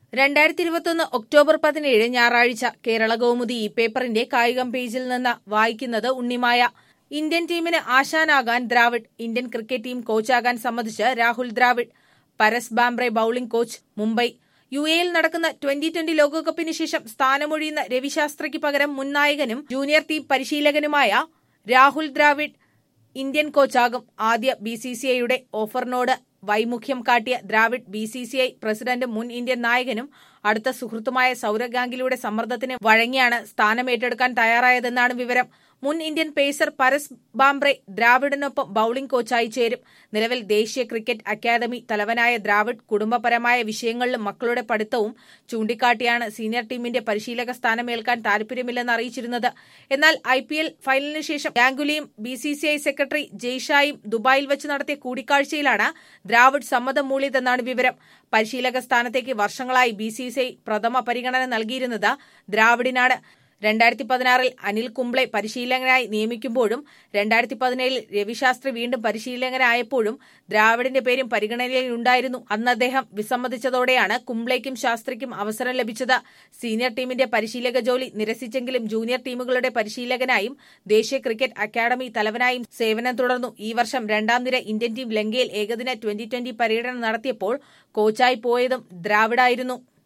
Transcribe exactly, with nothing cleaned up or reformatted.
രണ്ടായിരത്തി ഇരുപത്തൊന്ന് ഒക്ടോബർ പതിനേഴ് ഞായറാഴ്ച കേരള കൗമുദി ഈ പേപ്പറിന്റെ കായികം പേജിൽ നിന്ന് വായിക്കുന്നത് ഉണ്ണിമായ. ഇന്ത്യൻ ടീമിന് ആശാനാകാൻ ദ്രാവിഡ്. ഇന്ത്യൻ ക്രിക്കറ്റ് ടീം കോച്ചാകാൻ സമ്മതിച്ച് Rahul Dravid. Paras Mhambrey bowling coach, Mumbai. U എയിൽ നടക്കുന്ന ട്വന്റി ട്വന്റി ലോകകപ്പിന് ശേഷം സ്ഥാനമൊഴിയുന്ന രവിശാസ്ത്രിക്ക് പകരം മുൻ നായകനും ജൂനിയർ ടീം പരിശീലകനുമായ രാഹുൽ ദ്രാവിഡ് ഇന്ത്യൻ കോച്ചാകും. ആദ്യ ബി സി സി ഐയുടെ ഓഫറിനോട് വൈമുഖ്യം കാട്ടിയ Dravid B C C I പ്രസിഡന്റും മുൻ ഇന്ത്യൻ നായകനും അടുത്ത സുഹൃത്തുമായ സൌരവ് ഗാംഗുലിയുടെ സമ്മർദ്ദത്തിന് വഴങ്ങിയാണ് സ്ഥാനം ഏറ്റെടുക്കാൻ തയ്യാറായതെന്നാണ് വിവരം. മുൻ ഇന്ത്യൻ പേസർ പരസ് ബാംബ്രെ ദ്രാവിഡിനൊപ്പം ബൌളിംഗ് കോച്ചായി ചേരും. നിലവിൽ ദേശീയ ക്രിക്കറ്റ് അക്കാദമി തലവനായ ദ്രാവിഡ് കുടുംബപരമായ വിഷയങ്ങളിലും മക്കളുടെ പഠിത്തവും ചൂണ്ടിക്കാട്ടിയാണ് സീനിയർ ടീമിന്റെ പരിശീലക സ്ഥാനമേൽക്കാൻ താൽപര്യമില്ലെന്ന് അറിയിച്ചിരുന്നത്. എന്നാൽ ഐ പി എൽ ഫൈനലിന് ശേഷം ഗാംഗുലിയും B C C I secretary ജയ്ഷായും ദുബായിൽ വെച്ച് നടത്തിയ കൂടിക്കാഴ്ചയിലാണ് ദ്രാവിഡ് സമ്മതം മൂളിയതെന്നാണ് വിവരം. പരിശീലക സ്ഥാനത്തേക്ക് വർഷങ്ങളായി ബി സി സി ഐ പ്രഥമ പരിഗണന നൽകിയിരുന്നത് ദ്രാവിഡിനാണ്. രണ്ടായിരത്തി പതിനാറിൽ അനിൽ കുംബ്ലെ പരിശീലകനായി നിയമിക്കുമ്പോഴും രണ്ടായിരത്തി പതിനേഴിൽ രവിശാസ്ത്രി വീണ്ടും പരിശീലകനായപ്പോഴും ദ്രാവിഡിന്റെ പേരും പരിഗണനയിലുണ്ടായിരുന്നു. അന്ന് അദ്ദേഹം വിസമ്മതിച്ചതോടെയാണ് കുംബ്ലെയ്ക്കും ശാസ്ത്രിക്കും അവസരം ലഭിച്ചത്. സീനിയർ ടീമിന്റെ പരിശീലക ജോലി നിരസിച്ചെങ്കിലും ജൂനിയർ ടീമുകളുടെ പരിശീലകനായും ദേശീയ ക്രിക്കറ്റ് അക്കാദമി തലവനായും സേവനം തുടർന്നു. ഈ വർഷം രണ്ടാം നിര ഇന്ത്യൻ ടീം ലങ്കയിൽ ഏകദിന ട്വന്റി ട്വന്റി പര്യടനം നടത്തിയപ്പോൾ കോച്ചായി പോയതും ദ്രാവിഡായിരുന്നു.